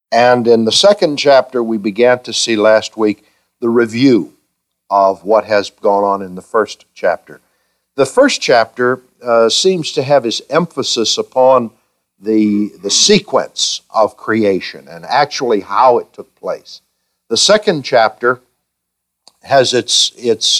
And in the second chapter, we began to see last week the review of what has gone on in the first chapter. The first chapter seems to have its emphasis upon the sequence of creation and actually how it took place. The second chapter has its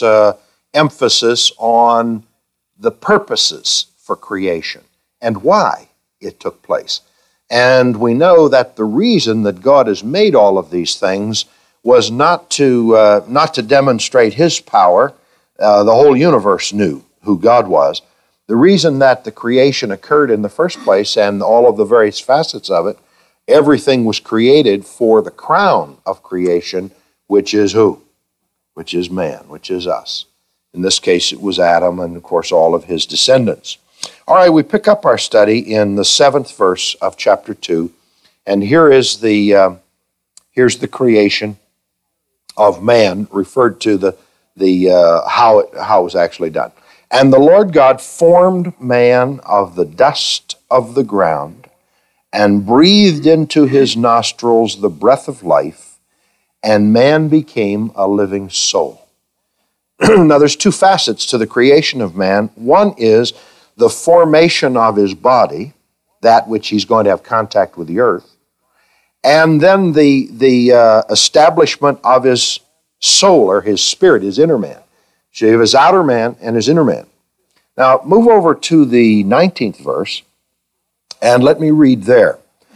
emphasis on the purposes for creation and why it took place. And we know that the reason that God has made all of these things was not to demonstrate His power. The whole universe knew who God was. The reason that the creation occurred in the first place and all of the various facets of it, everything was created for the crown of creation, which is who? Which is man, which is us. In this case, it was Adam and, of course, all of his descendants. All right, we pick up our study in the 7th verse of chapter 2, and here's the creation of man, referred to how it was actually done. And the Lord God formed man of the dust of the ground and breathed into his nostrils the breath of life, and man became a living soul. Now, there's two facets to the creation of man. One is the formation of his body, that which he's going to have contact with the earth, and then the establishment of his soul, or his spirit, his inner man. So you have his outer man and his inner man. Now, move over to the 19th verse, and let me read there.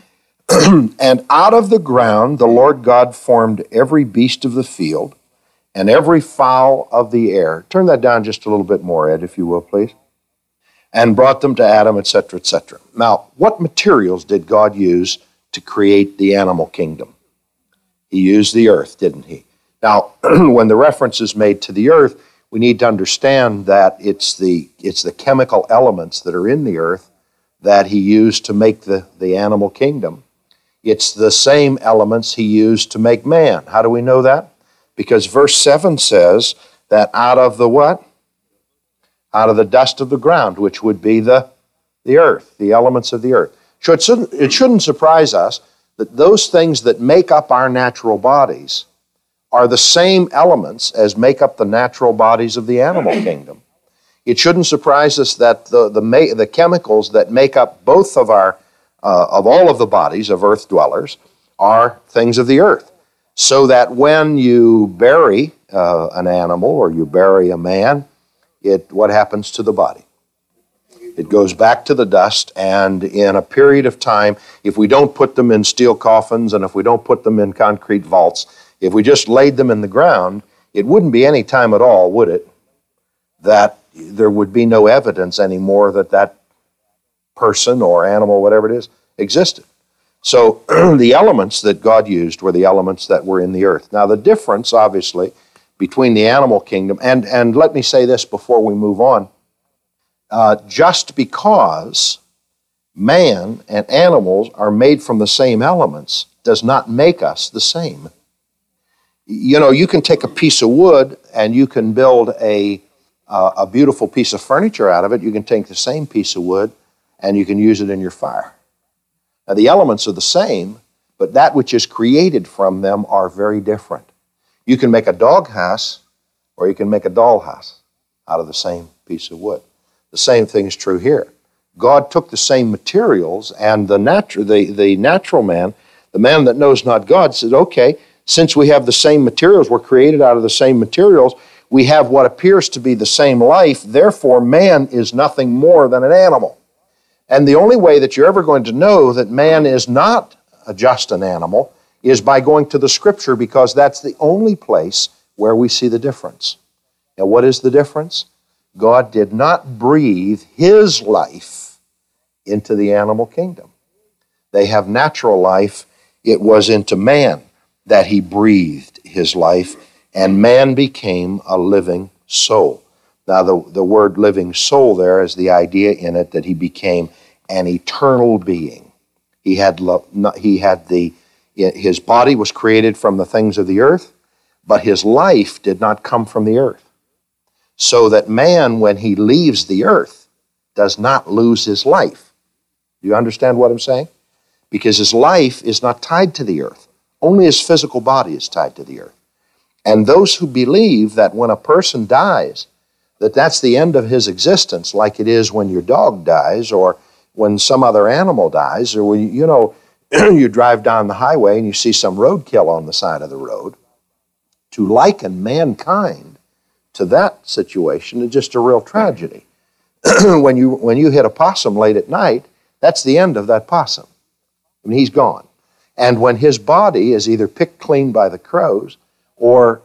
And out of the ground the Lord God formed every beast of the field and every fowl of the air. Turn that down just a little bit more, Ed, if you will, please. And brought them to Adam, etc., etc. Now, what materials did God use to create the animal kingdom? He used the earth, didn't he? Now, when the reference is made to the earth, we need to understand that it's the chemical elements that are in the earth that he used to make the animal kingdom. It's the same elements he used to make man. How do we know that? Because verse 7 says that out of the what? Out of the dust of the ground, which would be the earth, the elements of the earth. So it shouldn't surprise us that those things that make up our natural bodies are the same elements as make up the natural bodies of the animal kingdom. It shouldn't surprise us that the chemicals that make up both of all of the bodies of earth dwellers are things of the earth. So that when you bury an animal or you bury a man, what happens to the body? It goes back to the dust, and in a period of time, if we don't put them in steel coffins and if we don't put them in concrete vaults, if we just laid them in the ground, it wouldn't be any time at all, would it, that there would be no evidence anymore that person or animal, whatever it is, existed. So the elements that God used were the elements that were in the earth. Now, the difference, obviously, between the animal kingdom, and let me say this before we move on, just because man and animals are made from the same elements does not make us the same. You know, you can take a piece of wood and you can build a beautiful piece of furniture out of it. You can take the same piece of wood and you can use it in your fire. Now, the elements are the same, but that which is created from them are very different. You can make a doghouse or you can make a dollhouse out of the same piece of wood. The same thing is true here. God took the same materials, and the natural man, the man that knows not God, says, okay, since we have the same materials, we're created out of the same materials, we have what appears to be the same life, therefore man is nothing more than an animal. And the only way that you're ever going to know that man is not just an animal is by going to the Scripture, because that's the only place where we see the difference. Now, what is the difference? God did not breathe His life into the animal kingdom. They have natural life. It was into man that He breathed His life, and man became a living soul. Now, the word living soul there is the idea in it that he became an eternal being. His body was created from the things of the earth, but his life did not come from the earth. So that man, when he leaves the earth, does not lose his life. Do you understand what I'm saying? because his life is not tied to the earth. Only his physical body is tied to the earth. And those who believe that when a person dies, that's the end of his existence, like it is when your dog dies or when some other animal dies, or when, you drive down the highway and you see some roadkill on the side of the road. To liken mankind to that situation is just a real tragedy. When you hit a possum late at night, that's the end of that possum. I mean, he's gone. And when his body is either picked clean by the crows or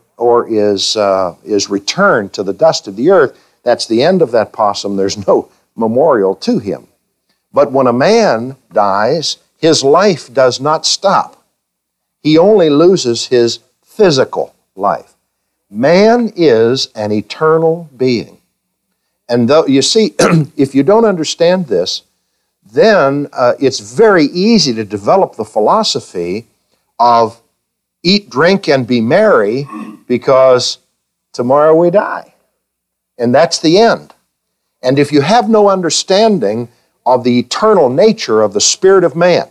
is returned to the dust of the earth, that's the end of that possum. There's no memorial to him. But when a man dies, his life does not stop. He only loses his physical life. Man is an eternal being. And though, you see, if you don't understand this, then it's very easy to develop the philosophy of eat, drink, and be merry because tomorrow we die. And that's the end. And if you have no understanding of the eternal nature of the spirit of man,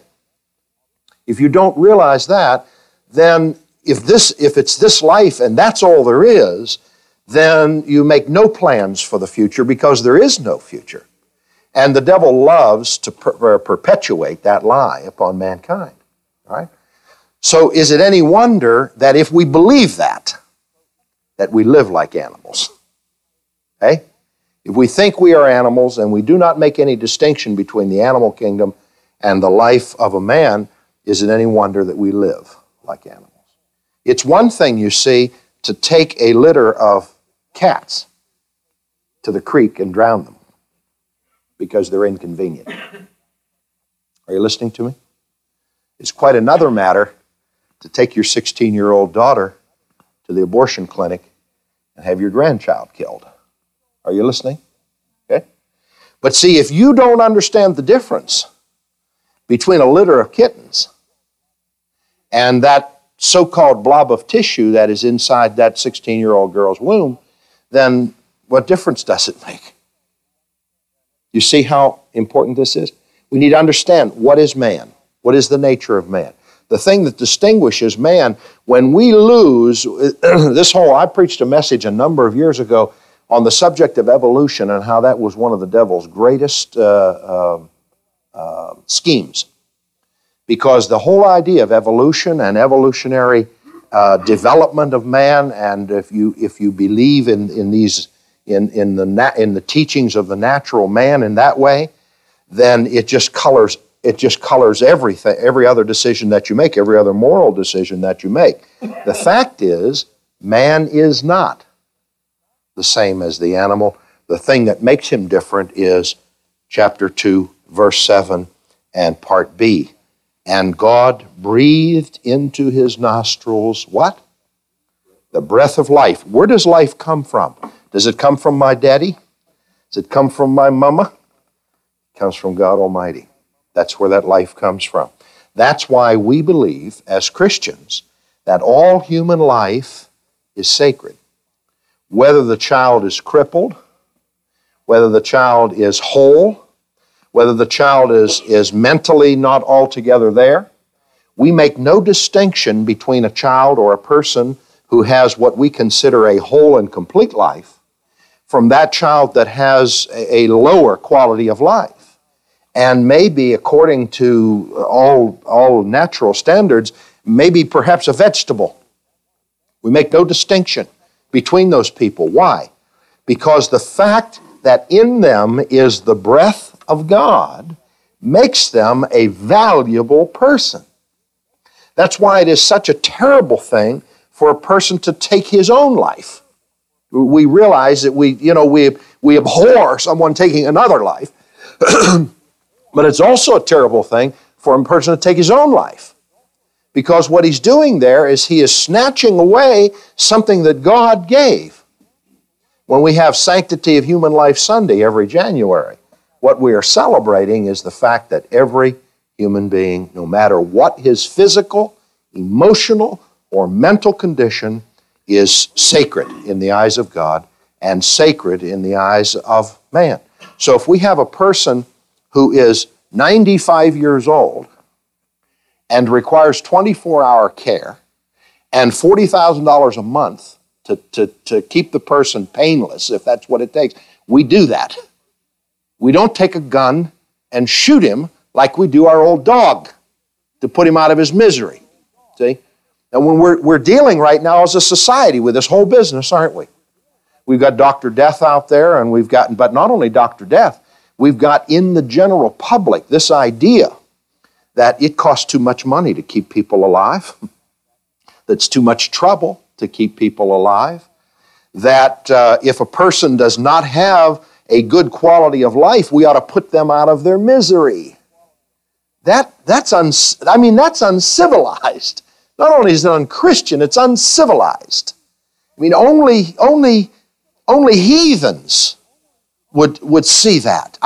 if you don't realize that, then if it's this life and that's all there is, then you make no plans for the future because there is no future. And the devil loves to perpetuate that lie upon mankind. Right? So is it any wonder that if we believe that we live like animals? Okay? If we think we are animals and we do not make any distinction between the animal kingdom and the life of a man, is it any wonder that we live like animals? It's one thing, you see, to take a litter of cats to the creek and drown them because they're inconvenient. Are you listening to me? It's quite another matter to take your 16-year-old daughter to the abortion clinic and have your grandchild killed. Are you listening? Okay. But see, if you don't understand the difference between a litter of kittens and that so-called blob of tissue that is inside that 16-year-old girl's womb, then what difference does it make? You see how important this is? We need to understand what is man. What is the nature of man? The thing that distinguishes man, when we lose I preached a message a number of years ago on the subject of evolution and how that was one of the devil's greatest schemes. Because the whole idea of evolution and evolutionary development of man, and if you believe in the teachings of the natural man in that way, then it just colors everything, every other decision that you make, every other moral decision that you make. The fact is, man is not the same as the animal. The thing that makes him different is chapter 2, verse 7 and part B. And God breathed into his nostrils, what? The breath of life. Where does life come from? Does it come from my daddy? Does it come from my mama? It comes from God Almighty. That's where that life comes from. That's why we believe, as Christians, that all human life is sacred. Whether the child is crippled, whether the child is whole, whether the child is mentally not altogether there, we make no distinction between a child or a person who has what we consider a whole and complete life from that child that has a lower quality of life. And maybe, according to all natural standards, maybe perhaps a vegetable. We make no distinction between those people. Why? Because the fact that in them is the breath of God makes them a valuable person. That's why it is such a terrible thing for a person to take his own life. We realize that we abhor someone taking another life, but it's also a terrible thing for a person to take his own life. Because what he's doing there is he is snatching away something that God gave. When we have Sanctity of Human Life Sunday every January, what we are celebrating is the fact that every human being, no matter what his physical, emotional, or mental condition, is sacred in the eyes of God and sacred in the eyes of man. So if we have a person who is 95 years old and requires 24-hour care and $40,000 a month to keep the person painless, if that's what it takes, we do that. We don't take a gun and shoot him like we do our old dog to put him out of his misery. See? And when we're dealing right now as a society with this whole business, aren't we? We've got Dr. Death out there, and but not only Dr. Death, we've got in the general public this idea that it costs too much money to keep people alive, that's too much trouble to keep people alive, that if a person does not have a good quality of life, we ought to put them out of their misery. That's uncivilized. Not only is it unchristian, it's uncivilized. I mean, only heathens would see that.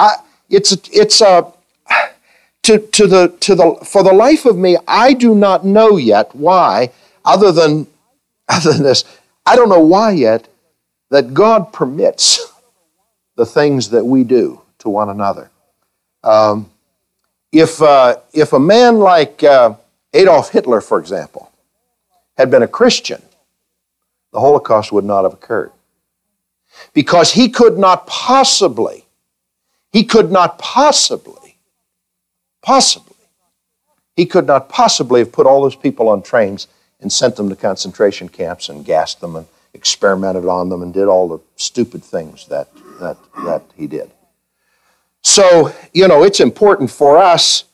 For the life of me, I do not know yet why, other than this, I don't know why yet that God permits the things that we do to one another. If a man like Adolf Hitler, for example, had been a Christian, the Holocaust would not have occurred. Because he could not possibly have put all those people on trains and sent them to concentration camps and gassed them and experimented on them and did all the stupid things that he did. So, it's important for us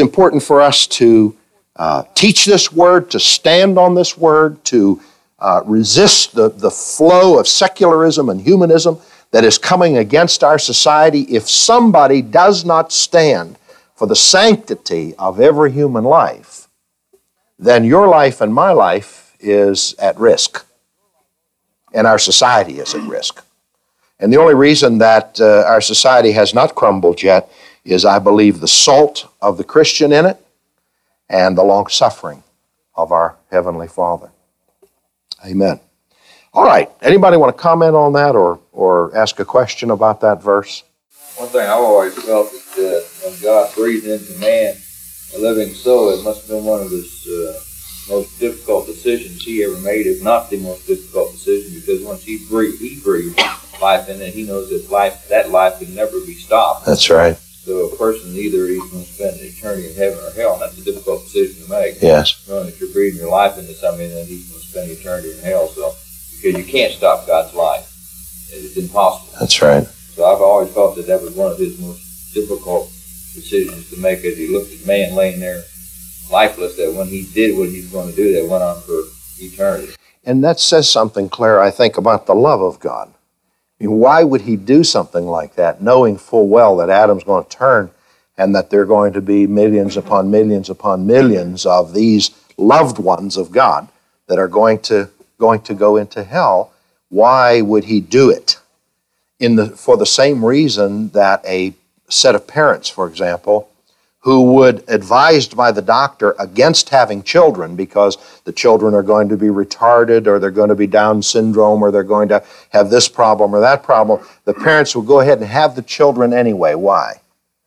to teach this word, to stand on this word, to resist the flow of secularism and humanism that is coming against our society. If somebody does not stand for the sanctity of every human life, then your life and my life is at risk, and our society is at risk. And the only reason that our society has not crumbled yet is, I believe, the salt of the Christian in it and the long-suffering of our Heavenly Father. Amen. All right. Anybody want to comment on that or ask a question about that verse? One thing I've always felt is that when God breathed into man a living soul, it must have been one of his most difficult decisions he ever made, if not the most difficult decision, because once he breathed life in it, he knows that life can never be stopped. That's right. So a person, either he's going to spend eternity in heaven or hell, and that's a difficult decision to make. Yes. Knowing that you're breathing your life into something, and he's going to spend eternity in hell. So, because you can't stop God's life. It's impossible. That's right. So I've always thought that was one of his most difficult decisions to make, as he looked at man laying there lifeless, that when he did what he was going to do, that went on for eternity. And that says something, Claire, I think, about the love of God. I mean, why would he do something like that, knowing full well that Adam's going to turn and that there are going to be millions upon millions upon millions of these loved ones of God that are going to go into hell? Why would he do it? For the same reason that a set of parents, for example, who would, advised by the doctor against having children because the children are going to be retarded, or they're going to be Down syndrome, or they're going to have this problem or that problem, the parents will go ahead and have the children anyway. Why?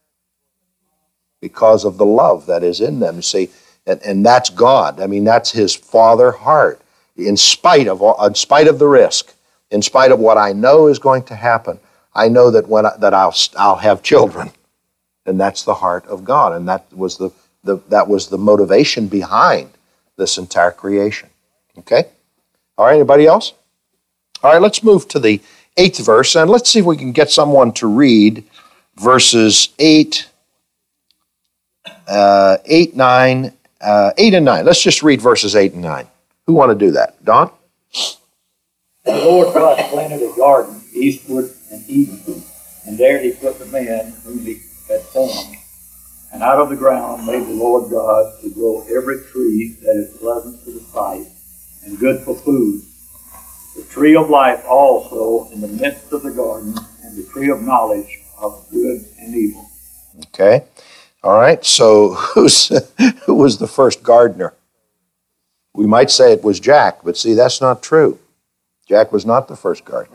Because of the love that is in them. You see, and that's God. I mean, that's his Father heart. In spite of the risk, in spite of what I know is going to happen, I know that I'll have children. And that's the heart of God, and that was the motivation behind this entire creation. Okay? All right, anybody else? All right, let's move to the 8th verse, and let's see if we can get someone to read verses 8 and 9. Let's just read verses 8 and 9. Who want to do that? Don? The Lord God planted a garden eastward and eastward, and there he put the man whom he had formed. And out of the ground made the Lord God to grow every tree that is pleasant to the sight and good for food. The tree of life also in the midst of the garden, and the tree of knowledge of good and evil. Okay. All right. So who was the first gardener? We might say it was Jack, but see, that's not true. Jack was not the first gardener.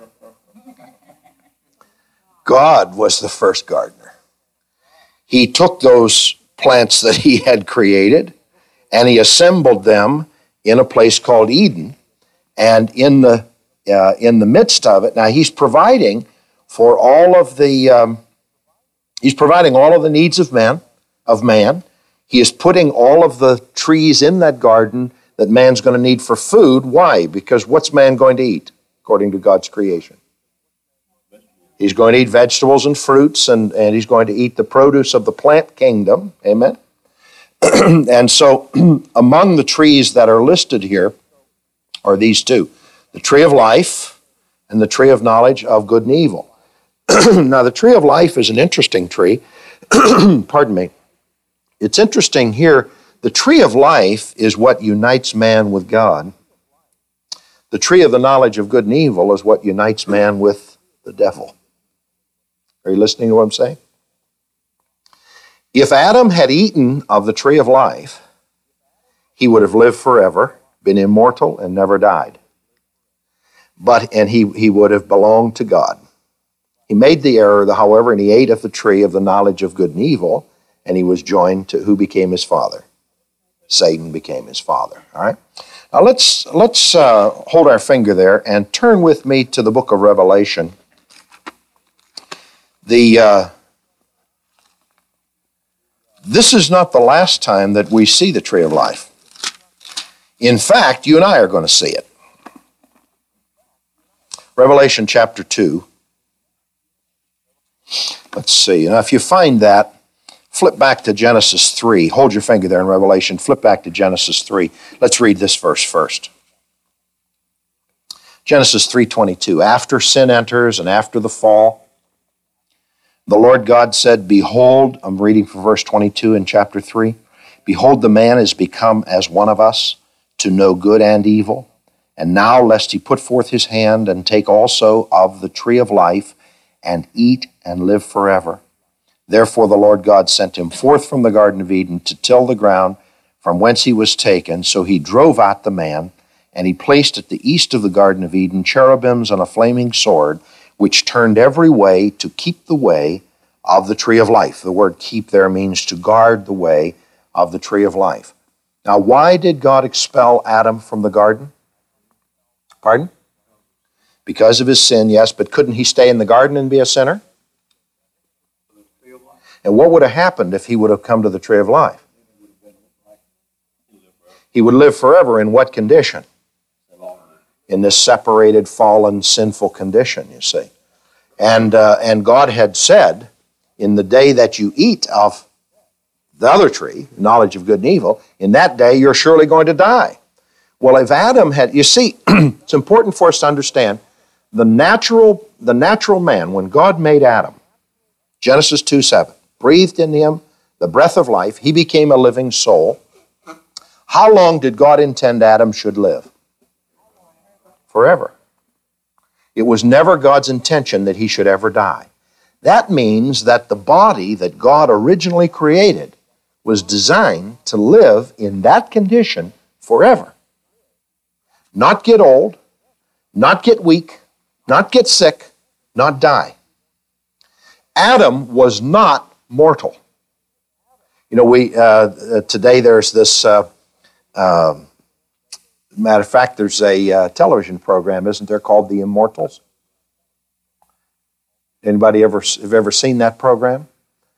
God was the first gardener. He took those plants that he had created And he assembled them in a place called Eden. And in the midst of it, now he's providing for all of the needs of man. He is putting all of the trees in that garden that man's going to need for food. Why? Because what's man going to eat according to God's creation? He's going to eat vegetables and fruits, and he's going to eat the produce of the plant kingdom. Amen? And so among the trees that are listed here are these two, the tree of life and the tree of knowledge of good and evil. Now, the tree of life is an interesting tree. Pardon me. It's interesting here. The tree of life is what unites man with God. The tree of the knowledge of good and evil is what unites man with the devil. Are you listening to what I'm saying? If Adam had eaten of the tree of life, he would have lived forever, been immortal, and never died. And he would have belonged to God. He made the error, however, and he ate of the tree of the knowledge of good and evil, and he was joined to who became his father? Satan became his father. All right. Now let's hold our finger there and turn with me to the book of Revelation. This is not the last time that we see the tree of life. In fact, you and I are going to see it. Revelation chapter 2. Let's see. Now, if you find that, flip back to Genesis 3. Hold your finger there in Revelation. Flip back to Genesis 3. Let's read this verse first. Genesis 3:22. After sin enters and after the fall, the Lord God said, behold, I'm reading from verse 22 in chapter 3. Behold, the man is become as one of us to know good and evil. And now lest he put forth his hand and take also of the tree of life and eat and live forever. Therefore the Lord God sent him forth from the Garden of Eden to till the ground from whence he was taken. So he drove out the man, and he placed at the east of the Garden of Eden cherubims and a flaming sword, which turned every way to keep the way of the tree of life. The word keep there means to guard the way of the tree of life. Now, why did God expel Adam from the garden? Pardon? Because of his sin, yes, but couldn't he stay in the garden and be a sinner? And what would have happened if he would have come to the tree of life? He would live forever in what condition? In this separated, fallen, sinful condition, you see. And God had said, in the day that you eat of the other tree, knowledge of good and evil, in that day you're surely going to die. Well, if Adam had, you see, it's important for us to understand, the natural man, when God made Adam, Genesis 2:7, breathed in him the breath of life, he became a living soul. How long did God intend Adam should live? Forever. It was never God's intention that he should ever die. That means that the body that God originally created was designed to live in that condition forever. Not get old, not get weak, not get sick, not die. Adam was not mortal. You know, today there's this, matter of fact, there's a television program, isn't there, called The Immortals? Anybody have ever seen that program?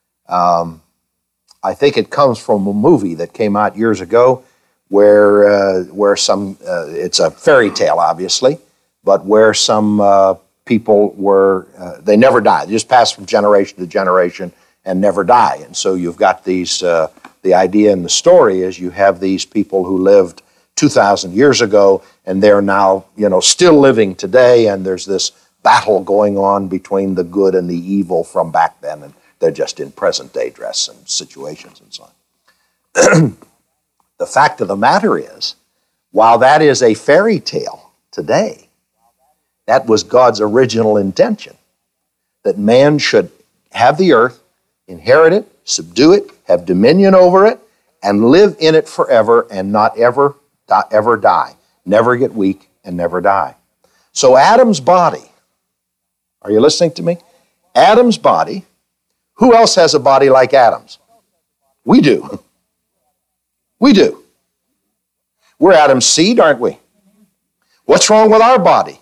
I think it comes from a movie that came out years ago where some, it's a fairy tale, obviously, but where some people were, they never die. They just pass from generation to generation and never die. And so you've got these, the idea in the story is you have these people who lived 2,000 years ago, and they're now, still living today, and there's this battle going on between the good and the evil from back then, and they're just in present-day dress and situations and so on. The fact of the matter is, while that is a fairy tale today, that was God's original intention, that man should have the earth, inherit it, subdue it, have dominion over it, and live in it forever and not ever die, never get weak and never die. So Adam's body, are you listening to me? Adam's body, who else has a body like Adam's? We do. We do. We're Adam's seed, aren't we? What's wrong with our body?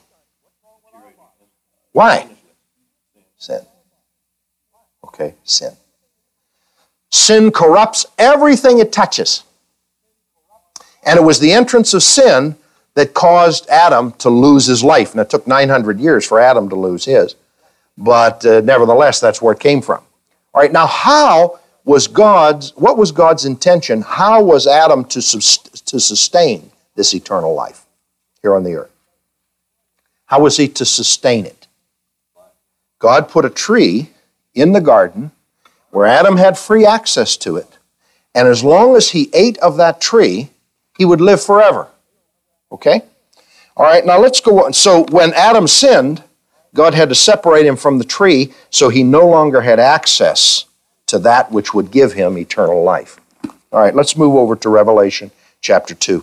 Why? Sin. Okay, sin. Sin corrupts everything it touches. And it was the entrance of sin that caused Adam to lose his life. And it took 900 years for Adam to lose his. But nevertheless, that's where it came from. All right, now what was God's intention? How was Adam to sustain this eternal life here on the earth? How was he to sustain it? God put a tree in the garden where Adam had free access to it. And as long as he ate of that tree, he would live forever. Okay? All right, now let's go on. So when Adam sinned, God had to separate him from the tree so he no longer had access to that which would give him eternal life. All right, let's move over to Revelation chapter 2.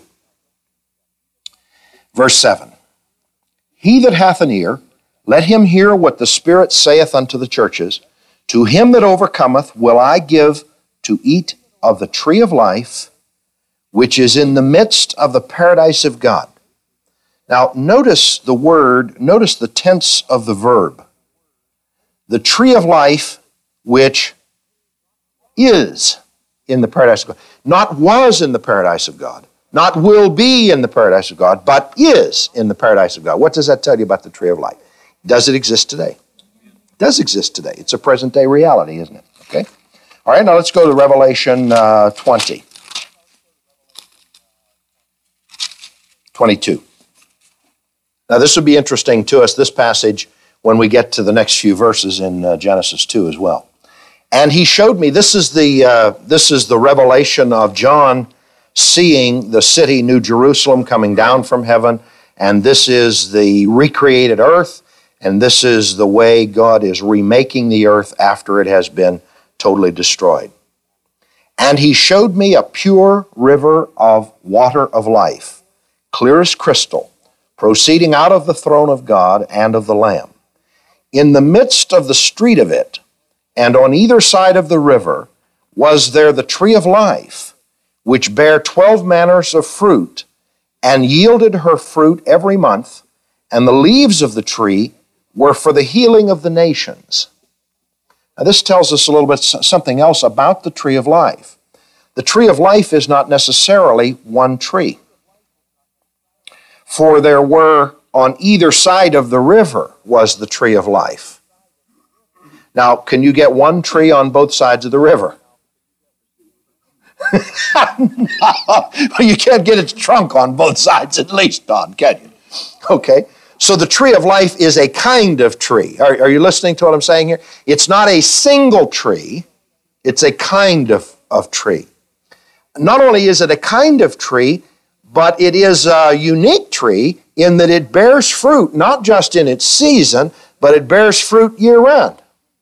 Verse 7. He that hath an ear, let him hear what the Spirit saith unto the churches. To him that overcometh will I give to eat of the tree of life, which is in the midst of the paradise of God. Now, notice the tense of the verb. The tree of life, which is in the paradise of God. Not was in the paradise of God. Not will be in the paradise of God, but is in the paradise of God. What does that tell you about the tree of life? Does it exist today? It does exist today. It's a present-day reality, isn't it? Okay? All right, now let's go to Revelation 20. 22. Now this would be interesting to us, this passage, when we get to the next few verses in Genesis 2 as well. And he showed me, this is the revelation of John seeing the city, New Jerusalem, coming down from heaven, and this is the recreated earth, and this is the way God is remaking the earth after it has been totally destroyed. And he showed me a pure river of water of life, clear as crystal, proceeding out of the throne of God and of the Lamb. In the midst of the street of it, and on either side of the river, was there the tree of life, which bare 12 manners of fruit, and yielded her fruit every month, and the leaves of the tree were for the healing of the nations. Now this tells us a little bit something else about the tree of life. The tree of life is not necessarily one tree. For there were, on either side of the river was the tree of life. Now, can you get one tree on both sides of the river? No, you can't get its trunk on both sides at least, Don, can you? Okay, so the tree of life is a kind of tree. Are you listening to what I'm saying here? It's not a single tree, it's a kind of tree. Not only is it a kind of tree, but it is a unique tree in that it bears fruit, not just in its season, but it bears fruit year-round.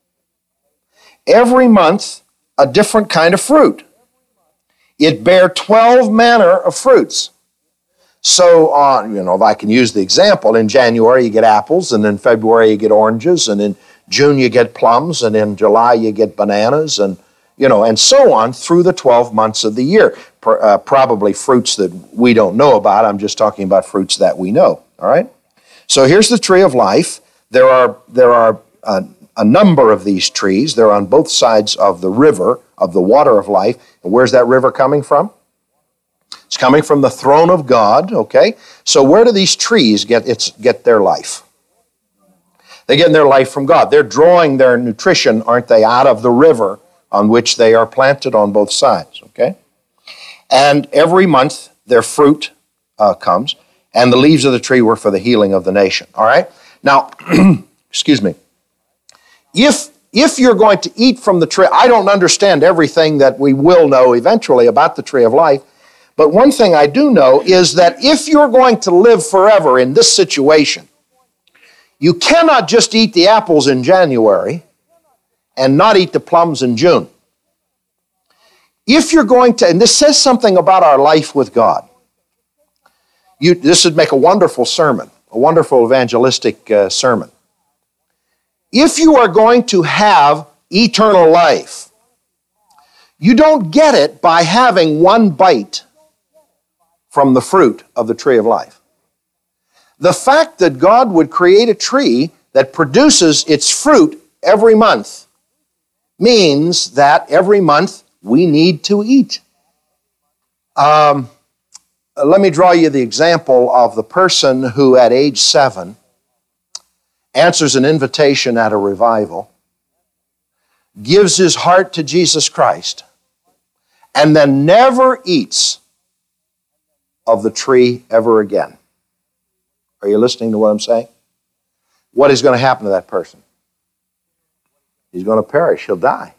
Every month, a different kind of fruit. It bare 12 manner of fruits. So, if I can use the example, in January you get apples, and in February you get oranges, and in June you get plums, and in July you get bananas, and so on through the 12 months of the year. Probably fruits that we don't know about. I'm just talking about fruits that we know. All right. So here's the tree of life. There are a number of these trees. They're on both sides of the river of the water of life. And where's that river coming from? It's coming from the throne of God. Okay. So where do these trees get their life? They get their life from God. They're drawing their nutrition, aren't they, out of the river on which they are planted on both sides, okay? And every month their fruit comes, and the leaves of the tree were for the healing of the nation, all right? Now, excuse me, if you're going to eat from the tree, I don't understand everything that we will know eventually about the tree of life, but one thing I do know is that if you're going to live forever in this situation, you cannot just eat the apples in January and not eat the plums in June. If you're going to, and this says something about our life with God, this would make a wonderful sermon, a wonderful evangelistic sermon. If you are going to have eternal life, you don't get it by having one bite from the fruit of the tree of life. The fact that God would create a tree that produces its fruit every month means that every month we need to eat. Let me draw you the example of the person who at age 7 answers an invitation at a revival, gives his heart to Jesus Christ, and then never eats of the tree ever again. Are you listening to what I'm saying? What is going to happen to that person? He's going to perish. He'll die.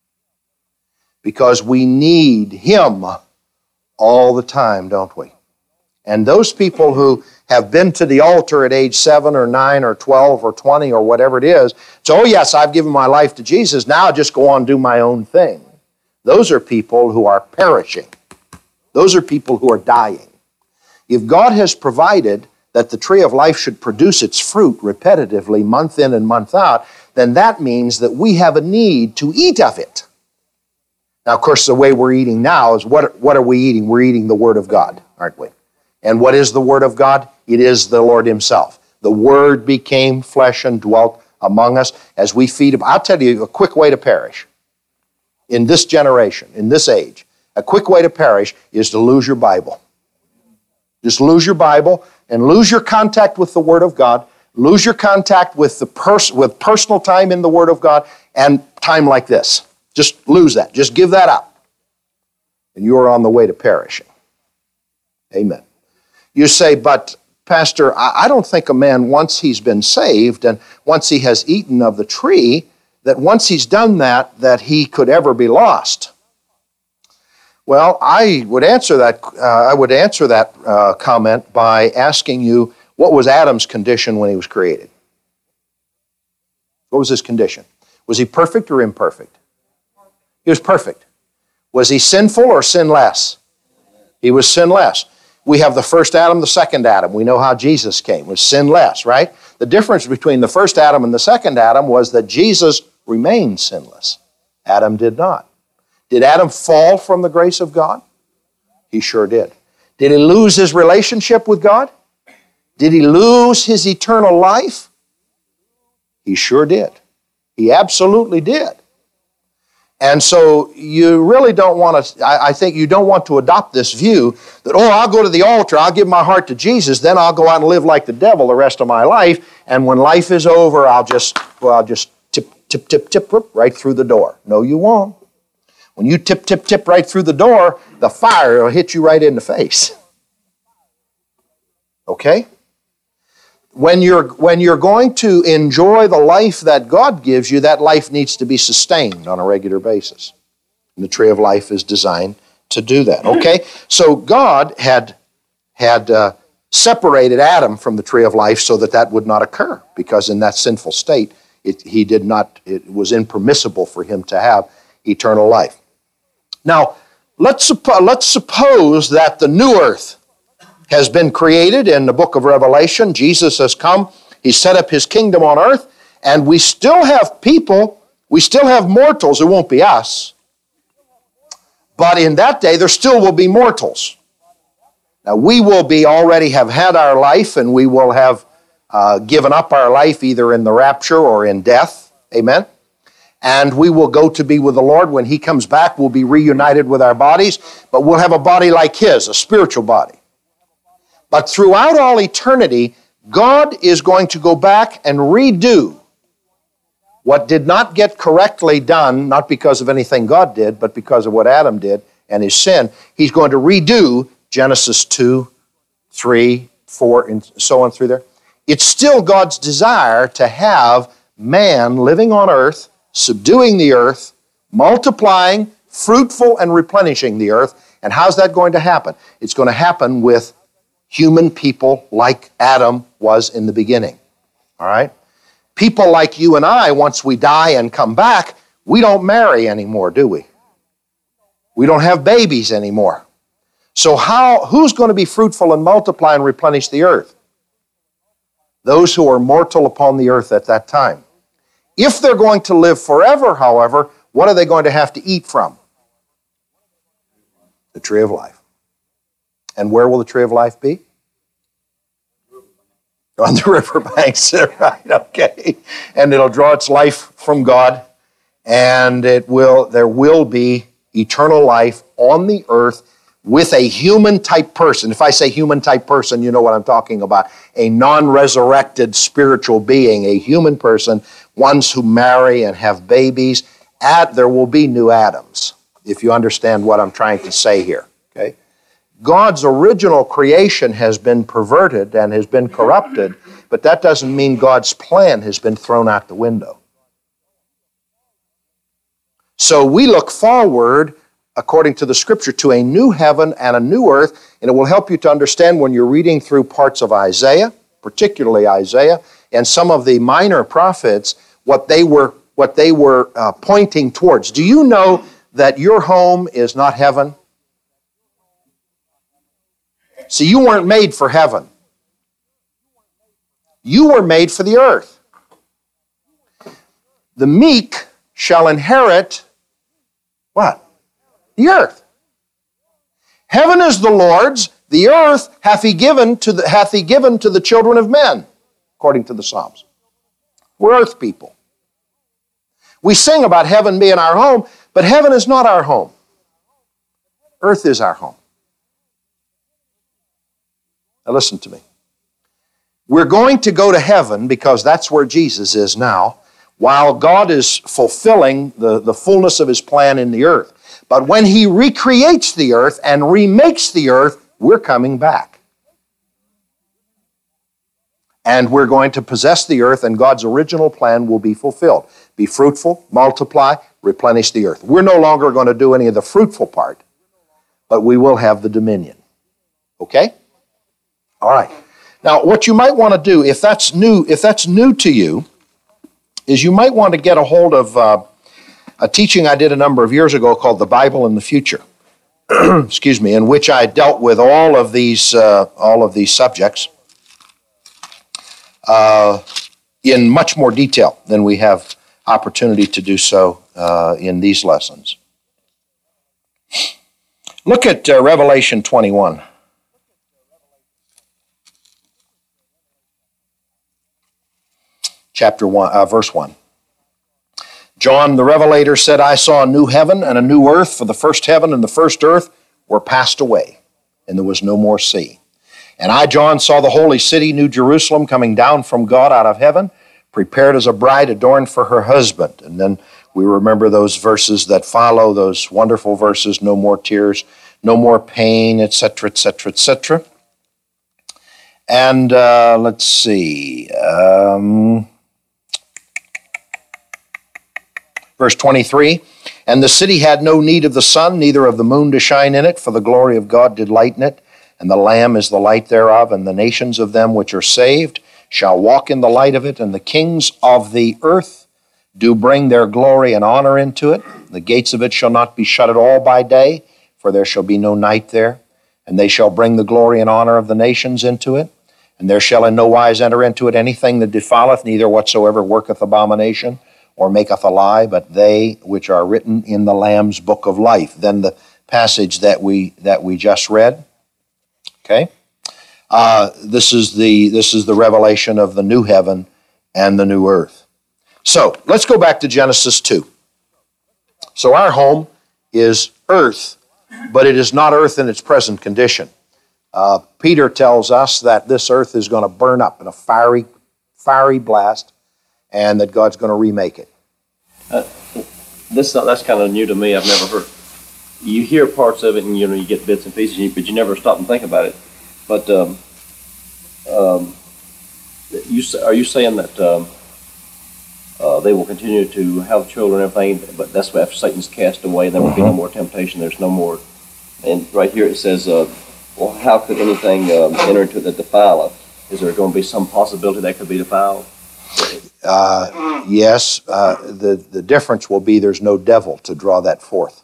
Because we need him all the time, don't we? And those people who have been to the altar at age 7 or 9 or 12 or 20 or whatever it is, so, oh yes, I've given my life to Jesus, now I'll just go on and do my own thing. Those are people who are perishing. Those are people who are dying. If God has provided that the tree of life should produce its fruit repetitively, month in and month out, then that means that we have a need to eat of it. Now, of course, the way we're eating now is what are we eating? We're eating the Word of God, aren't we? And what is the Word of God? It is the Lord Himself. The Word became flesh and dwelt among us as we feed Him. I'll tell you a quick way to perish in this generation, in this age. A quick way to perish is to lose your Bible. Just lose your Bible and lose your contact with the Word of God. Lose your contact with with personal time in the Word of God and time like this. Just lose that. Just give that up. And you are on the way to perishing. Amen. You say, but Pastor, I don't think a man, once he's been saved and once he has eaten of the tree, that once he's done that, that he could ever be lost. Well, I would answer that comment by asking you, what was Adam's condition when he was created? What was his condition? Was he perfect or imperfect? He was perfect. Was he sinful or sinless? He was sinless. We have the first Adam, the second Adam. We know how Jesus came. It was sinless, right? The difference between the first Adam and the second Adam was that Jesus remained sinless. Adam did not. Did Adam fall from the grace of God? He sure did. Did he lose his relationship with God? Did he lose his eternal life? He sure did. He absolutely did. And so you really don't want to, I think you don't want to adopt this view that, oh, I'll go to the altar, I'll give my heart to Jesus, then I'll go out and live like the devil the rest of my life, and when life is over, I'll just tip right through the door. No, you won't. When you tip right through the door, the fire will hit you right in the face. Okay? When you're going to enjoy the life that God gives you, that life needs to be sustained on a regular basis. And the tree of life is designed to do that. Okay? So God had separated Adam from the tree of life so that would not occur, because in that sinful state, it was impermissible for him to have eternal life. Now, let's suppose that the new earth has been created in the book of Revelation. Jesus has come. He set up his kingdom on earth, and we still have people, we still have mortals. It won't be us. But in that day, there still will be mortals. Now, we will already have had our life, and we will have given up our life either in the rapture or in death. Amen? And we will go to be with the Lord. When He comes back, we'll be reunited with our bodies, but we'll have a body like His, a spiritual body. But throughout all eternity, God is going to go back and redo what did not get correctly done, not because of anything God did, but because of what Adam did and his sin. He's going to redo Genesis 2, 3, 4, and so on through there. It's still God's desire to have man living on earth, subduing the earth, multiplying, fruitful, and replenishing the earth. And how's that going to happen? It's going to happen with human people like Adam was in the beginning. All right? People like you and I, once we die and come back, we don't marry anymore, do we? We don't have babies anymore. So who's going to be fruitful and multiply and replenish the earth? Those who are mortal upon the earth at that time. If they're going to live forever, however, what are they going to have to eat from? The tree of life. And where will the tree of life be? On the riverbanks, right? Okay. And it'll draw its life from God, and there will be eternal life on the earth with a human-type person. If I say human-type person, you know what I'm talking about. A non-resurrected spiritual being, a human person, ones who marry and have babies. There will be new Adams, if you understand what I'm trying to say here. Okay? God's original creation has been perverted and has been corrupted, but that doesn't mean God's plan has been thrown out the window. So we look forward, according to the Scripture, to a new heaven and a new earth, and it will help you to understand when you're reading through parts of Isaiah, particularly Isaiah, and some of the minor prophets, what they were pointing towards. Do you know that your home is not heaven? See, you weren't made for heaven. You were made for the earth. The meek shall inherit what? The earth. Heaven is the Lord's, the earth hath he given to the children of men, according to the Psalms. We're earth people. We sing about heaven being our home, but heaven is not our home. Earth is our home. Now listen to me. We're going to go to heaven because that's where Jesus is now, while God is fulfilling the fullness of his plan in the earth. But when he recreates the earth and remakes the earth, we're coming back. And we're going to possess the earth, and God's original plan will be fulfilled. Be fruitful, multiply, replenish the earth. We're no longer going to do any of the fruitful part, but we will have the dominion. Okay? All right. Now, what you might want to do, if that's new to you, is you might want to get a hold of a teaching I did a number of years ago called The Bible in the Future. Excuse me, in which I dealt with all of these subjects in much more detail than we have opportunity to do so in these lessons. Look at Revelation 21. Chapter 1, verse 1. John the Revelator said, I saw a new heaven and a new earth, for the first heaven and the first earth were passed away, and there was no more sea. And I, John, saw the holy city, New Jerusalem, coming down from God out of heaven, prepared as a bride adorned for her husband. And then we remember those verses that follow, those wonderful verses, no more tears, no more pain, etc., etc., etc. And let's see. Verse 23, and the city had no need of the sun, neither of the moon to shine in it, for the glory of God did lighten it, and the Lamb is the light thereof, and the nations of them which are saved shall walk in the light of it, and the kings of the earth do bring their glory and honor into it. The gates of it shall not be shut at all by day, for there shall be no night there, and they shall bring the glory and honor of the nations into it, and there shall in no wise enter into it anything that defileth, neither whatsoever worketh abomination, or maketh a lie, but they which are written in the Lamb's book of life. Then the passage that we just read. Okay, this is the revelation of the new heaven and the new earth. So let's go back to Genesis 2. So our home is earth, but it is not earth in its present condition. Peter tells us that this earth is going to burn up in a fiery blast, and that God's going to remake it. That's kind of new to me. I've never heard. You hear parts of it, and you get bits and pieces, but you never stop and think about it. But are you saying that they will continue to have children and everything, but that's after Satan's cast away, and there will be no more temptation. There's no more. And right here it says, well, how could anything enter into it that defileth? Is there going to be some possibility that could be defiled? Yes, the difference will be there's no devil to draw that forth.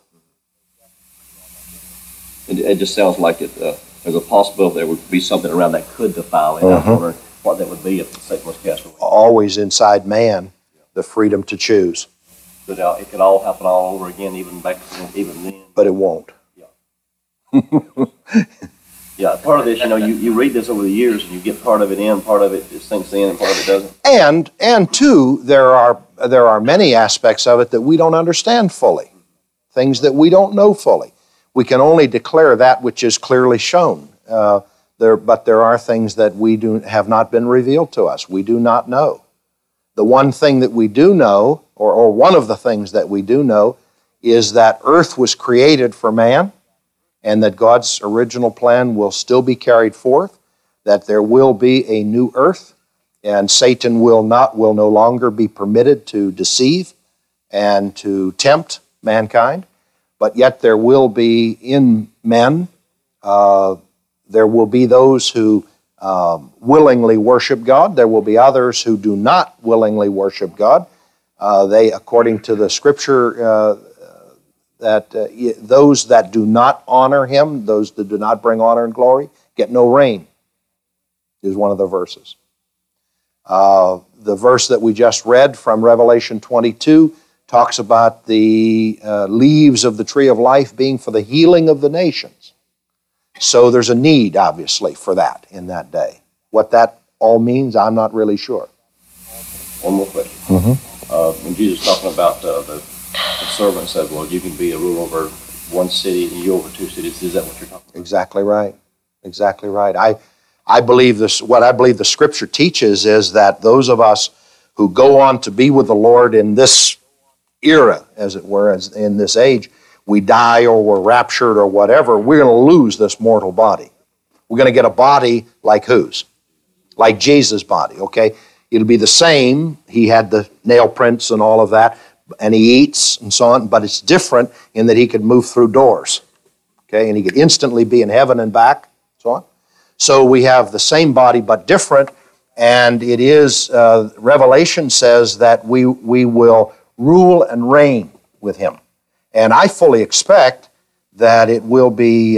It just sounds like there's a possibility there would be something around that could defile it. I'm wondering what that would be if Satan was cast away. Always inside man, the freedom to choose. But it could all happen all over again, even then. But it won't. Yeah. Yeah, part of this, you read this over the years and you get part of it in, part of it just sinks in, and part of it doesn't. And two, there are many aspects of it that we don't understand fully, things that we don't know fully. We can only declare that which is clearly shown. But there are things that have not been revealed to us. We do not know. The one thing that we do know, or one of the things that we do know, is that earth was created for man, and that God's original plan will still be carried forth, that there will be a new earth, and Satan will no longer be permitted to deceive and to tempt mankind, but yet there will be in men, there will be those who willingly worship God. There will be others who do not willingly worship God. According to the Scripture, those that do not honor Him, those that do not bring honor and glory, get no rain, is one of the verses. The verse that we just read from Revelation 22 talks about the leaves of the tree of life being for the healing of the nations. So there's a need, obviously, for that in that day. What that all means, I'm not really sure. One more question. When Jesus was talking about the servant said, well, you can be a ruler over one city and you over two cities. Is that what you're talking about? Exactly right. Exactly right. I believe this. What I believe the Scripture teaches is that those of us who go on to be with the Lord in this era, as it were, as in this age, we die or we're raptured or whatever, we're going to lose this mortal body. We're going to get a body like whose? Like Jesus' body, okay? It'll be the same. He had the nail prints and all of that, and he eats and so on, but it's different in that he could move through doors, okay? And he could instantly be in heaven and back, so on. So we have the same body but different, and it is, Revelation says that we will rule and reign with him. And I fully expect that it will be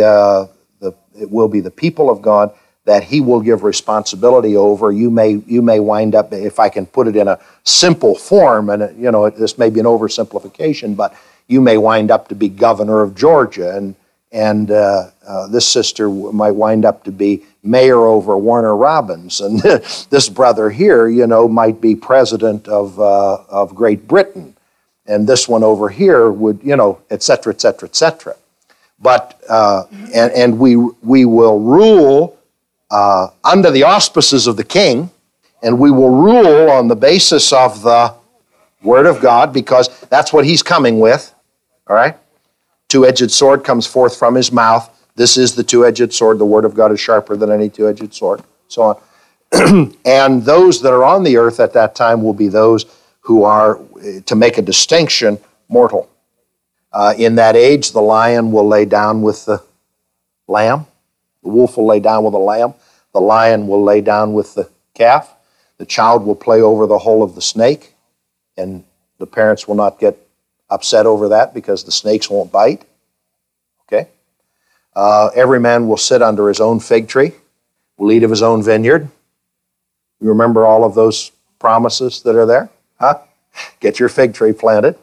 the people of God that he will give responsibility over. You may wind up, if I can put it in a simple form, and this may be an oversimplification, but you may wind up to be governor of Georgia, and this sister might wind up to be mayor over Warner Robins, and this brother here, might be president of Great Britain, and this one over here would, et cetera, et cetera, et cetera. But and we will rule under the auspices of the king, and we will rule on the basis of the Word of God, because that's what he's coming with, all right? Two-edged sword comes forth from his mouth. This is the two-edged sword. The Word of God is sharper than any two-edged sword, so on. And those that are on the earth at that time will be those who are, to make a distinction, mortal. In that age, the lion will lay down with the lamb. The wolf will lay down with the lamb. The lion will lay down with the calf. The child will play over the hole of the snake, and the parents will not get upset over that because the snakes won't bite. Okay? Every man will sit under his own fig tree, will eat of his own vineyard. You remember all of those promises that are there? Huh? Get your fig tree planted.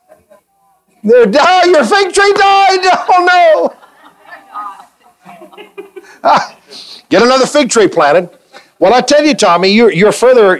Your fig tree died! Oh no! Get another fig tree planted. Well, I tell you, Tommy, you're further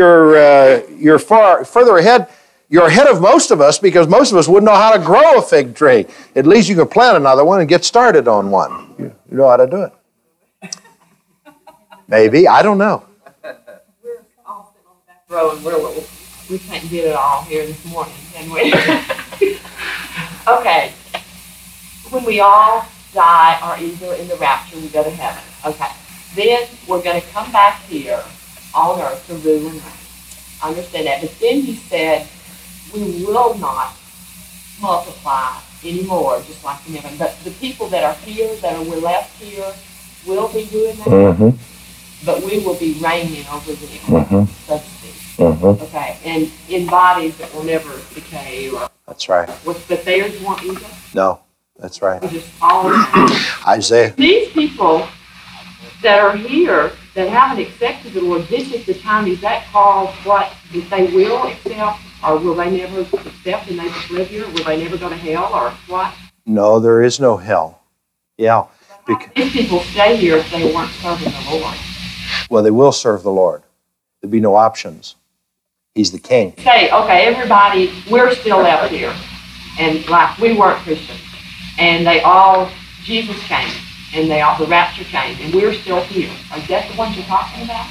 ahead. You're ahead of most of us, because most of us wouldn't know how to grow a fig tree. At least you can plant another one and get started on one. You know how to do it. Maybe, I don't know. We're all sitting on the back row, and we can't get it all here this morning, can we? Okay. When we all die, or either in the rapture, we go to heaven. Okay. Then we're going to come back here on earth to rule and reign. I understand that. But then he said, we will not multiply anymore, just like in heaven. But the people that are here, we're left here, will be doing that. Mm-hmm. But we will be reigning over them, so to speak. Mm-hmm. Okay, and in bodies that will never decay. That's right. But theirs won't either? No, that's right. Just all Isaiah. These people that are here that haven't accepted the Lord, this is the time. Is that called what? If they will accept, or will they never accept and they just live here? Will they never go to hell, or what? No, there is no hell. Yeah. These people stay here if they weren't serving the Lord. Well, they will serve the Lord. There'd be no options. He's the king. Say, okay, everybody, we're still out here. And like, we weren't Christians. And Jesus came. And the rapture came. And we're still here. Is that the ones you're talking about?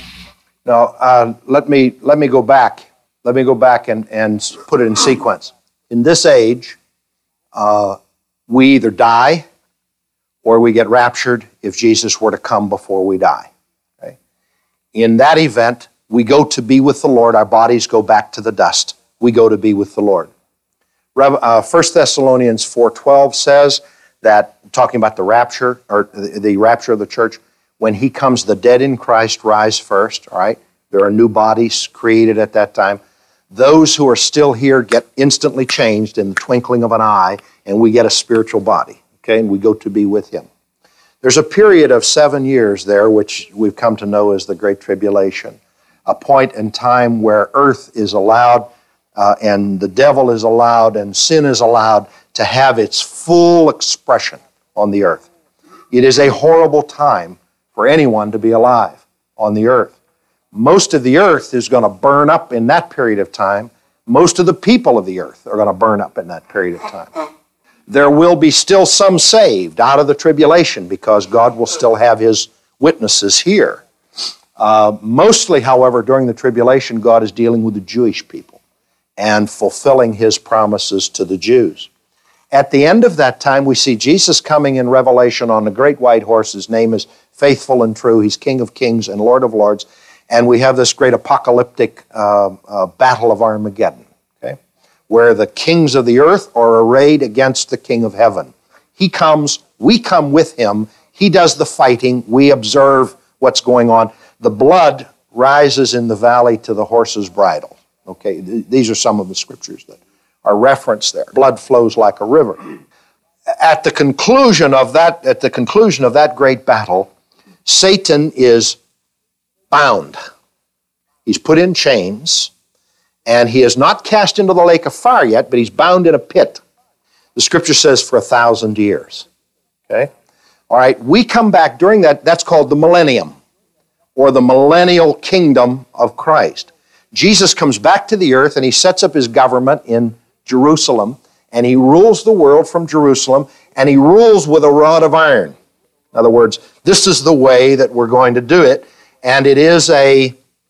Now, let me go back. Let me go back and put it in sequence. In this age, we either die or we get raptured if Jesus were to come before we die. Okay? In that event, we go to be with the Lord. Our bodies go back to the dust. We go to be with the Lord. 1 Thessalonians 4:12 says that, talking about the rapture, or the rapture of the church, when he comes, the dead in Christ rise first, all right? There are new bodies created at that time. Those who are still here get instantly changed in the twinkling of an eye, and we get a spiritual body, okay? And we go to be with him. There's a period of 7 years there, which we've come to know as the Great Tribulation, a point in time where earth is allowed and the devil is allowed and sin is allowed to have its full expression on the earth. It is a horrible time for anyone to be alive on the earth. Most of the earth is going to burn up in that period of time. Most of the people of the earth are going to burn up in that period of time. There will be still some saved out of the tribulation because God will still have his witnesses here. Mostly, however, during the tribulation, God is dealing with the Jewish people and fulfilling his promises to the Jews. At the end of that time, we see Jesus coming in Revelation on a great white horse. His name is Faithful and True. He's King of Kings and Lord of Lords. And we have this great apocalyptic battle of Armageddon, okay, where the kings of the earth are arrayed against the King of Heaven. He comes, we come with him. He does the fighting. We observe what's going on. The blood rises in the valley to the horse's bridle. Okay, these are some of the scriptures that are referenced there. Blood flows like a river. At the conclusion of that great battle, Satan is bound. He's put in chains, and he is not cast into the lake of fire yet, but he's bound in a pit. The scripture says for 1,000 years. Okay? All right, we come back during that's called the millennium, or the millennial kingdom of Christ. Jesus comes back to the earth, and he sets up his government in Jerusalem, and he rules the world from Jerusalem, and he rules with a rod of iron. In other words, this is the way that we're going to do it, and it's a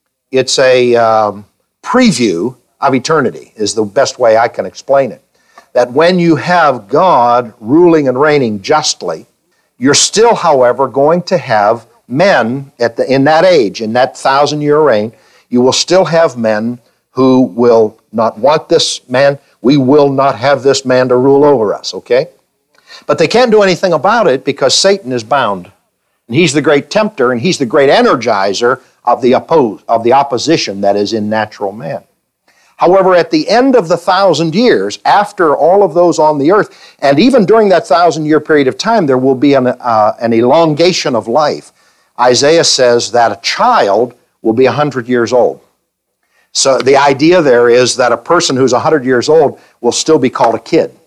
preview of eternity, is the best way I can explain it. That when you have God ruling and reigning justly, you're still, however, going to have men in that age, in that 1,000-year reign, you will still have men who will not want this man. We will not have this man to rule over us, okay? But they can't do anything about it because Satan is bound. And he's the great tempter, and he's the great energizer of the opposition that is in natural man. However, at the end of the 1,000 years, after all of those on the earth, and even during that 1,000-year period of time, there will be an elongation of life. Isaiah says that a child will be 100 years old. So the idea there is that a person who's 100 years old will still be called a kid.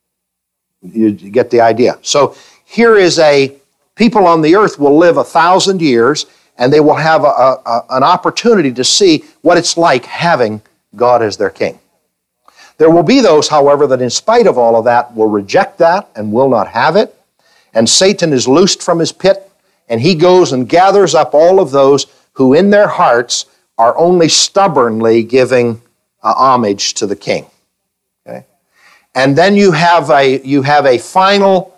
You get the idea. So here is people on the earth will live 1,000 years, and they will have an opportunity to see what it's like having God as their king. There will be those, however, that in spite of all of that will reject that and will not have it. And Satan is loosed from his pit, and he goes and gathers up all of those who in their hearts are only stubbornly giving homage to the king. Okay? And then you have a final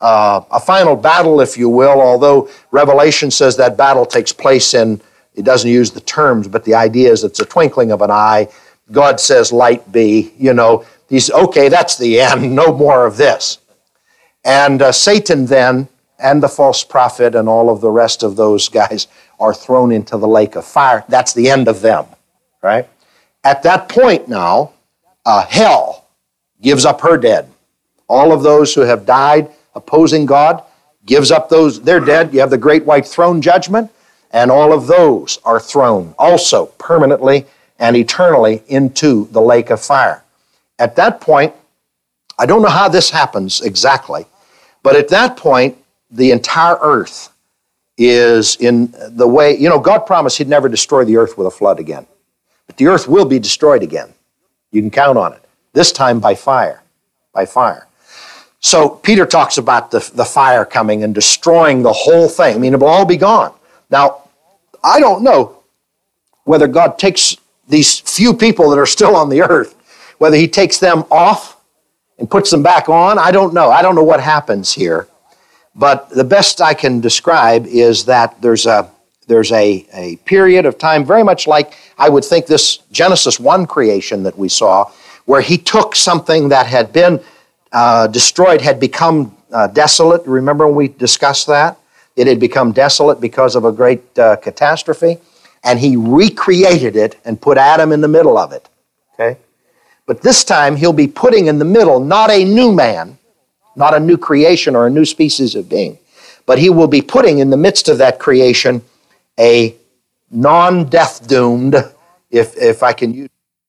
battle, if you will, although Revelation says that battle takes place it doesn't use the terms, but the idea is it's a twinkling of an eye. God says, light be, okay, that's the end, no more of this. And Satan then, and the false prophet and all of the rest of those guys are thrown into the lake of fire. That's the end of them, right? At that point now, hell gives up her dead. All of those who have died opposing God gives up they're dead. You have the great white throne judgment, and all of those are thrown also permanently and eternally into the lake of fire. At that point, I don't know how this happens exactly, but at that point, the entire earth is in the way, God promised He'd never destroy the earth with a flood again. But the earth will be destroyed again. You can count on it. This time by fire. By fire. So Peter talks about the fire coming and destroying the whole thing. I mean, it will all be gone. Now, I don't know whether God takes these few people that are still on the earth, whether He takes them off and puts them back on. I don't know. I don't know what happens here. But the best I can describe is that there's a period of time, very much like I would think this Genesis 1 creation that we saw, where He took something that had been destroyed, had become desolate. Remember when we discussed that? It had become desolate because of a great catastrophe, and He recreated it and put Adam in the middle of it. Okay? But this time He'll be putting in the middle not a new man, not a new creation or a new species of being, but He will be putting in the midst of that creation a non-death doomed, if I can use.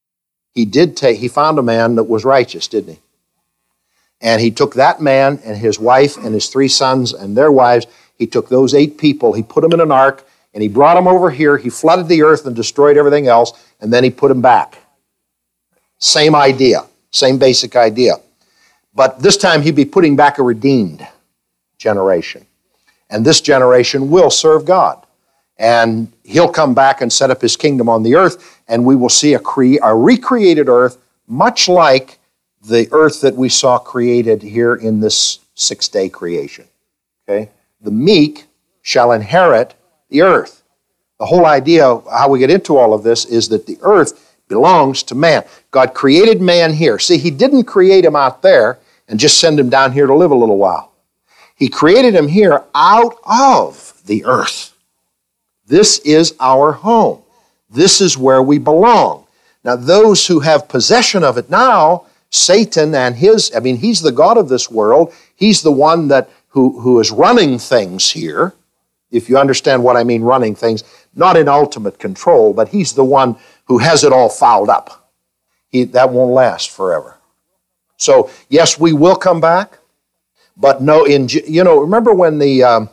He found a man that was righteous, didn't He? And He took that man and his wife and his 3 sons and their wives. He took those 8 people, He put them in an ark, and He brought them over here. He flooded the earth and destroyed everything else, and then He put them back. Same idea, same basic idea. But this time He'd be putting back a redeemed generation. And this generation will serve God. And He'll come back and set up His kingdom on the earth, and we will see a recreated earth, much like the earth that we saw created here in this 6-day creation. Okay? The meek shall inherit the earth. The whole idea of how we get into all of this is that the earth belongs to man. God created man here. See, He didn't create him out there and just send him down here to live a little while. He created him here out of the earth. This is our home. This is where we belong. Now, those who have possession of it now, Satan and he's the God of this world. He's the one who is running things here. If you understand what I mean, running things, not in ultimate control, but he's the one who has it all fouled up. That won't last forever. So, yes, we will come back, but no, remember when the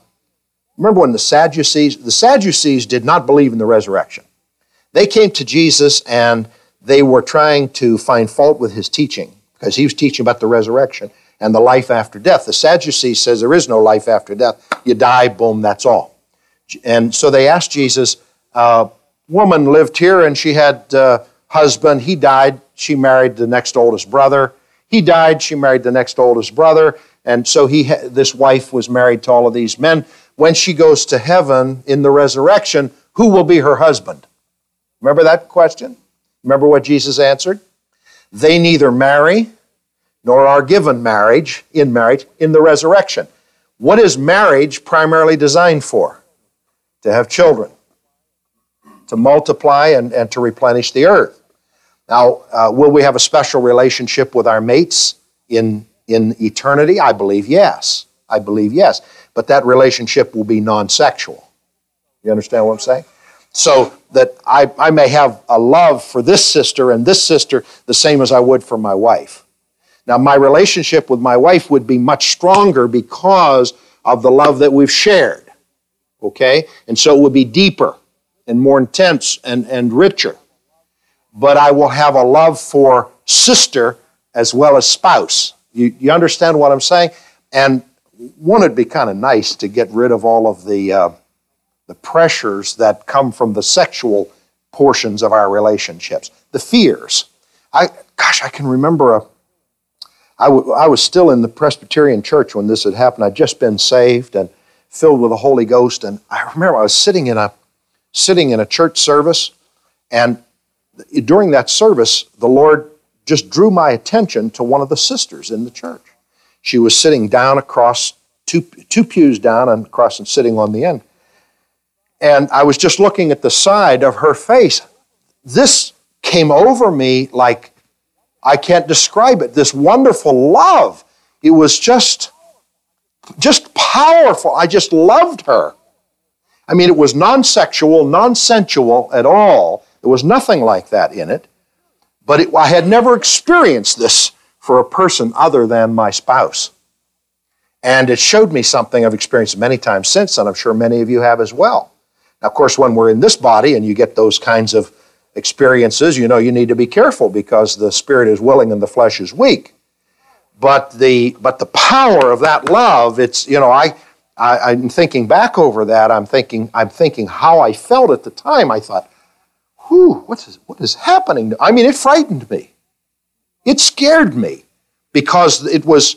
Sadducees did not believe in the resurrection. They came to Jesus and they were trying to find fault with His teaching because He was teaching about the resurrection and the life after death. The Sadducees says there is no life after death. You die, boom, that's all. And so they asked Jesus, woman lived here and she had a husband. He died. She married the next oldest brother. He died. She married the next oldest brother. And so this wife was married to all of these men. When she goes to heaven in the resurrection, who will be her husband? Remember that question? Remember what Jesus answered? They neither marry nor are given marriage in the resurrection. What is marriage primarily designed for? To have children, to multiply and to replenish the earth. Now, will we have a special relationship with our mates in eternity? I believe yes. But that relationship will be non-sexual. You understand what I'm saying? So that I may have a love for this sister and this sister the same as I would for my wife. Now, my relationship with my wife would be much stronger because of the love that we've shared. Okay? And so it would be deeper and more intense and richer. But I will have a love for sister as well as spouse. You understand what I'm saying? And wouldn't it be kind of nice to get rid of all of the pressures that come from the sexual portions of our relationships, the fears. I can remember I was still in the Presbyterian church when this had happened. I'd just been saved and filled with the Holy Ghost, and I remember I was sitting in a church service, and during that service, the Lord just drew my attention to one of the sisters in the church. She was sitting down across two pews down and across and sitting on the end. And I was just looking at the side of her face. This came over me like I can't describe it. This wonderful love. It was just powerful. I just loved her. I mean, it was non-sexual, non-sensual at all. There was nothing like that in it. But I had never experienced this for a person other than my spouse. And it showed me something I've experienced many times since, and I'm sure many of you have as well. Now, of course, when we're in this body and you get those kinds of experiences, you need to be careful because the spirit is willing and the flesh is weak. But the power of that love, I'm thinking back over that. I'm thinking how I felt at the time. I thought, what is happening? I mean, it frightened me. It scared me because it was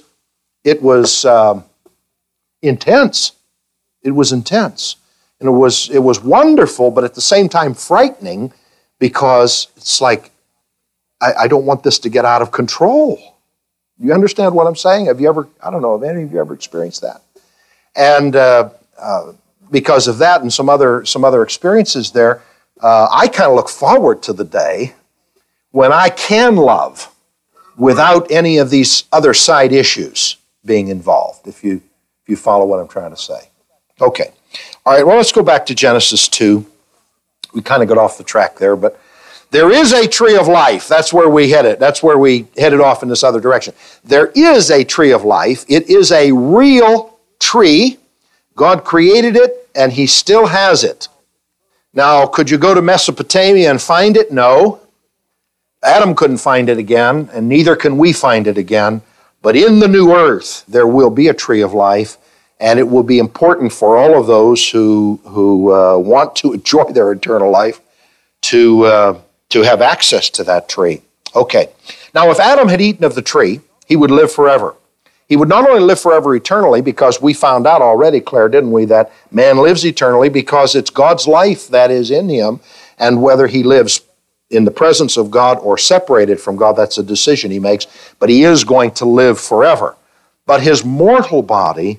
intense. It was intense, and it was wonderful, but at the same time frightening because it's like I don't want this to get out of control. You understand what I'm saying? Have any of you ever experienced that? And because of that and some other experiences there, I kind of look forward to the day when I can love without any of these other side issues being involved, if you follow what I'm trying to say. Okay. All right, well, let's go back to Genesis 2. We kind of got off the track there, but there is a tree of life. That's where we headed. That's where we headed off in this other direction. There is a tree of life. It is a real tree. God created it, and He still has it. Now, could you go to Mesopotamia and find it? No. Adam couldn't find it again, and neither can we find it again. But in the new earth, there will be a tree of life, and it will be important for all of those who want to enjoy their eternal life to have access to that tree. Okay. Now, if Adam had eaten of the tree, he would live forever. He would not only live forever eternally, because we found out already, Claire, didn't we, that man lives eternally because it's God's life that is in him, and whether he lives in the presence of God or separated from God, that's a decision he makes, but he is going to live forever. But his mortal body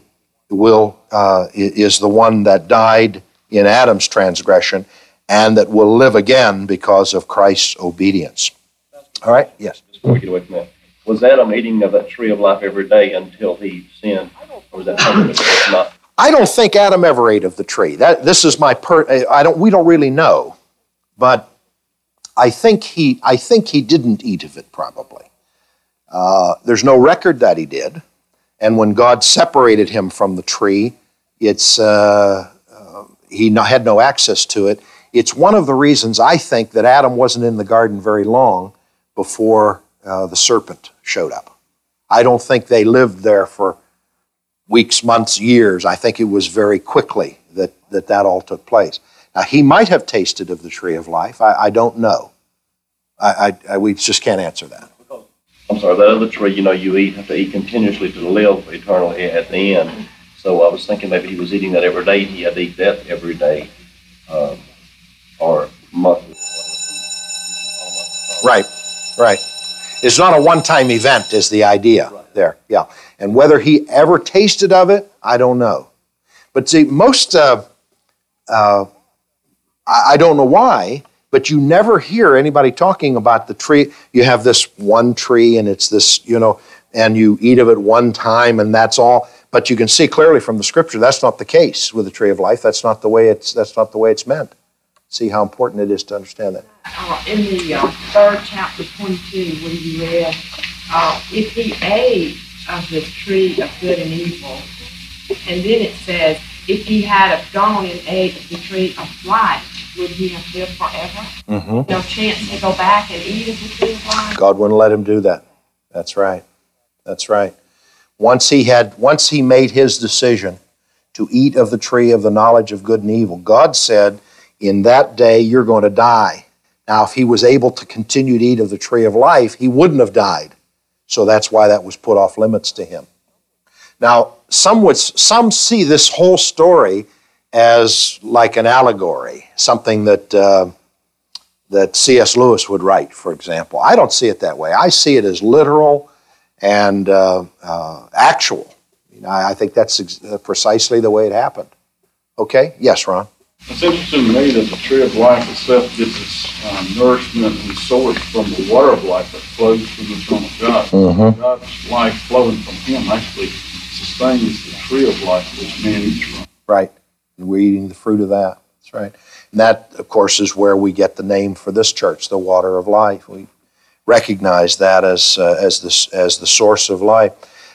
is the one that died in Adam's transgression and that will live again because of Christ's obedience. All right? Yes. Before we get away from that, was Adam eating of that tree of life every day until he sinned, or was that something that was not? I don't think Adam ever ate of the tree. This is my we don't really know, but I think he didn't eat of it probably. There's no record that he did, and when God separated him from the tree, he had no access to it. It's one of the reasons I think that Adam wasn't in the garden very long before the serpent showed up. I don't think they lived there for weeks, months, years. I think it was very quickly that all took place. Now, he might have tasted of the tree of life. I don't know. We just can't answer that. I'm sorry, that other tree, you have to eat continuously to live eternally at the end. So I was thinking maybe he was eating that every day. He had to eat that every day or monthly. Right. It's not a one-time event is the idea there, yeah. And whether he ever tasted of it, I don't know. But see, most, I don't know why, but you never hear anybody talking about the tree. You have this one tree and it's this, and you eat of it one time and that's all. But you can see clearly from the scripture that's not the case with the tree of life. That's not the way it's meant. See how important it is to understand that. In the third chapter 22, when you read, if he ate of the tree of good and evil, and then it says, if he had have gone and ate of the tree of life, would he have lived forever? Mm-hmm. No chance to go back and eat of the tree of life? God wouldn't let him do that. That's right. Once he made his decision to eat of the tree of the knowledge of good and evil, God said, in that day you're going to die. Now, if he was able to continue to eat of the tree of life, he wouldn't have died. So that's why that was put off limits to him. Now, some see this whole story as like an allegory, something that C.S. Lewis would write, for example. I don't see it that way. I see it as literal and actual. I think that's precisely the way it happened. Okay? Yes, Ron? It's interesting to me that the tree of life itself gets its nourishment and source from the water of life that flows from the throne of God. Mm-hmm. God's life flowing from him actually sustains the tree of life which man eats from. Right. And we're eating the fruit of that. That's right. And that, of course, is where we get the name for this church, the water of life. We recognize that as the source of life.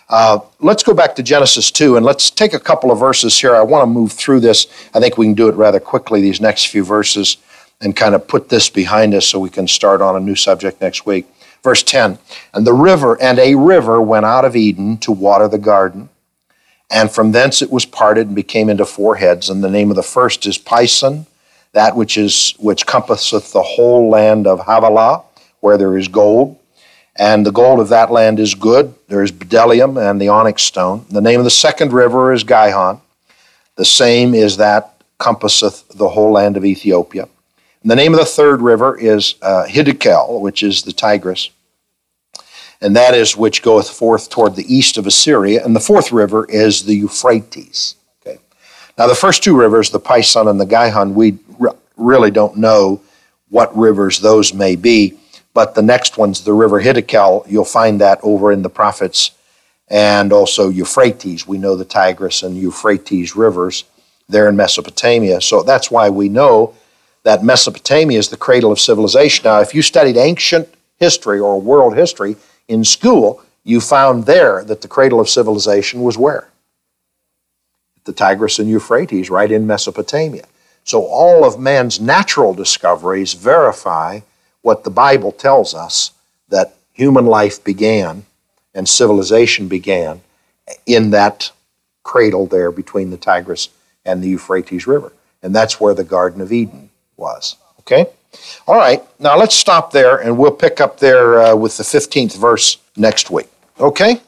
Let's go back to Genesis 2, and let's take a couple of verses here. I want to move through this. I think we can do it rather quickly, these next few verses, and kind of put this behind us so we can start on a new subject next week. Verse 10, and a river went out of Eden to water the garden, and from thence it was parted and became into four heads, and the name of the first is Pison, that which compasseth the whole land of Havilah, where there is gold. And the gold of that land is good. There is bdellium and the onyx stone. The name of the second river is Gihon. The same is that compasseth the whole land of Ethiopia. And the name of the third river is Hiddekel, which is the Tigris. And that is which goeth forth toward the east of Assyria. And the fourth river is the Euphrates. Okay. Now the first two rivers, the Pison and the Gihon, we really don't know what rivers those may be. But the next one's the river Hiddekel. You'll find that over in the prophets, and also Euphrates. We know the Tigris and Euphrates rivers there in Mesopotamia. So that's why we know that Mesopotamia is the cradle of civilization. Now, if you studied ancient history or world history in school, you found there that the cradle of civilization was where? The Tigris and Euphrates, right in Mesopotamia. So all of man's natural discoveries verify what the Bible tells us, that human life began and civilization began in that cradle there between the Tigris and the Euphrates River. And that's where the Garden of Eden was. Okay? All right, now let's stop there, and we'll pick up there with the 15th verse next week. Okay?